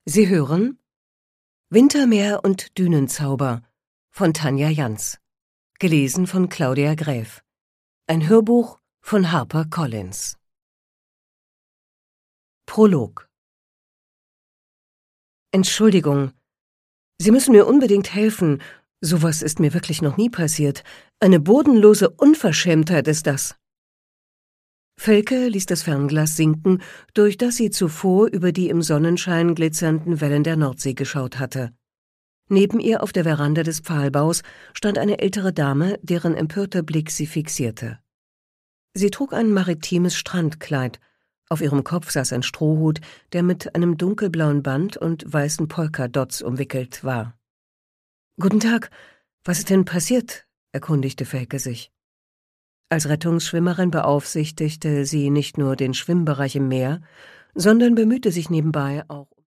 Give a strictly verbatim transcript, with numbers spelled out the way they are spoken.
Sie hören Wintermeer und Dünenzauber von Tanja Janz, gelesen von Claudia Gräf. Ein Hörbuch von Harper Collins. Prolog. Entschuldigung, Sie müssen mir unbedingt helfen. Sowas ist mir wirklich noch nie passiert. Eine bodenlose Unverschämtheit ist das. Felke ließ das Fernglas sinken, durch das sie zuvor über die im Sonnenschein glitzernden Wellen der Nordsee geschaut hatte. Neben ihr auf der Veranda des Pfahlbaus stand eine ältere Dame, deren empörter Blick sie fixierte. Sie trug ein maritimes Strandkleid. Auf ihrem Kopf saß ein Strohhut, der mit einem dunkelblauen Band und weißen Polkadots umwickelt war. »Guten Tag, was ist denn passiert?« erkundigte Felke sich. Als Rettungsschwimmerin beaufsichtigte sie nicht nur den Schwimmbereich im Meer, sondern bemühte sich nebenbei auch